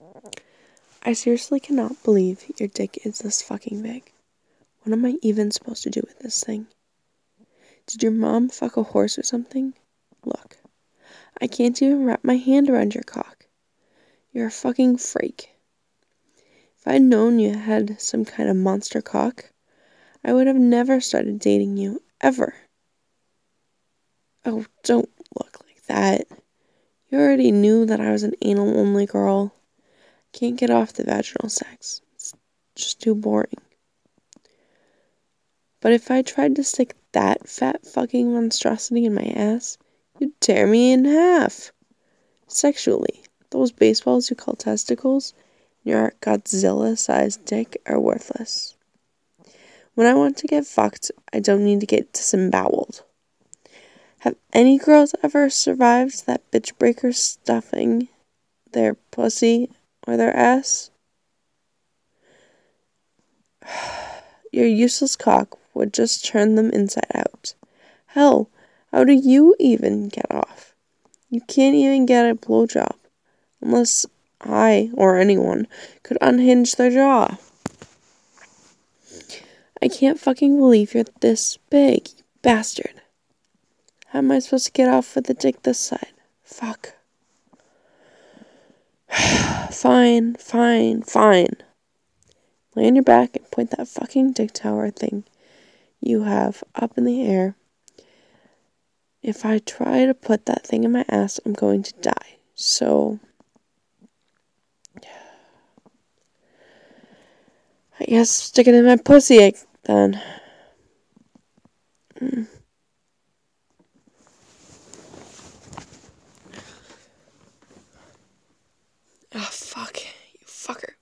I seriously cannot believe your dick is this fucking big. What am I even supposed to do with this thing? Did your mom fuck a horse or something? Look, I can't even wrap my hand around your cock. You're a fucking freak. If I'd known you had some kind of monster cock, I would have never started dating you, ever. Oh, don't look like that. You already knew that I was an anal-only girl. Can't get off the vaginal sex. It's just too boring. But if I tried to stick that fat fucking monstrosity in my ass, you'd tear me in half. Sexually, those baseballs you call testicles, your Godzilla-sized dick are worthless. When I want to get fucked, I don't need to get disemboweled. Have any girls ever survived that bitch breaker stuffing their pussy or their ass? Your useless cock would just turn them inside out. Hell, how do you even get off? You can't even get a blowjob unless I, or anyone, could unhinge their jaw. I can't fucking believe you're this big, you bastard. How am I supposed to get off with a dick this side? Fuck. Fine. Lay on your back and point that fucking dick tower thing you have up in the air. If I try to put that thing in my ass, I'm going to die. So, I guess stick it in my pussy then. Ah, fuck. You fucker.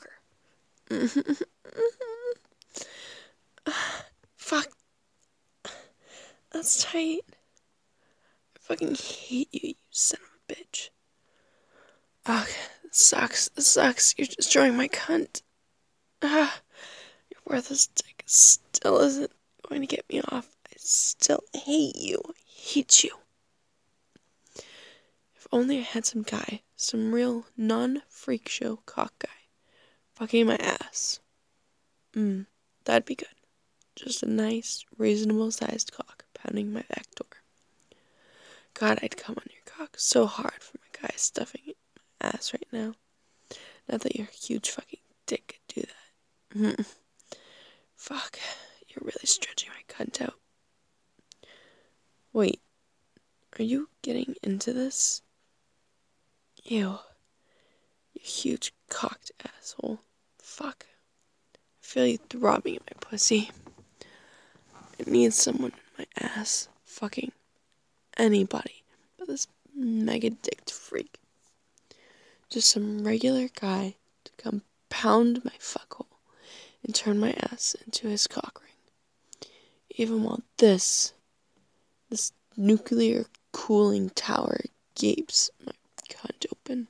Fuck. That's tight. I fucking hate you, you son of a bitch. Ugh, this sucks. You're destroying my cunt. Your worthless dick still isn't going to get me off. I still hate you. I hate you. If only I had some guy, some real non-freak show cock guy, fucking my ass. That'd be good. Just a nice, reasonable-sized cock pounding my back door. God, I'd come on your cock so hard for my guy stuffing it in my ass right now. Not that your huge fucking dick could do that. Fuck, you're really stretching my cunt out. Wait, are you getting into this? Ew, you huge cocked asshole. Fuck. I feel you throbbing in my pussy. I need someone in my ass fucking anybody but this mega-dicked freak. Just some regular guy to come pound my fuckhole and turn my ass into his cock ring. Even while this nuclear cooling tower gapes my cunt open.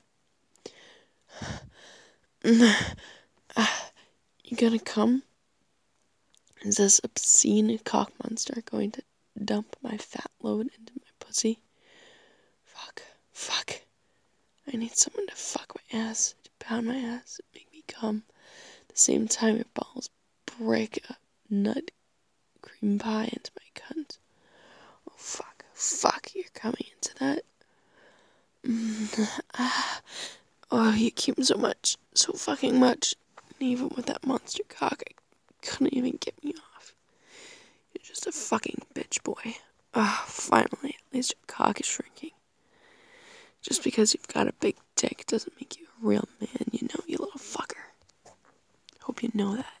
You gonna come? Is this obscene cock monster going to dump my fat load into my pussy? Fuck. I need someone to fuck my ass, to pound my ass, and make me come. At the same time, your balls break a nut cream pie into my cunt. Oh, fuck, you're coming into that? Oh, you came so fucking much. And even with that monster cock, I couldn't even get me off. You're just a fucking bitch boy. Finally, at least your cock is shrinking. Just because you've got a big dick doesn't make you a real man, you little fucker. Hope you know that.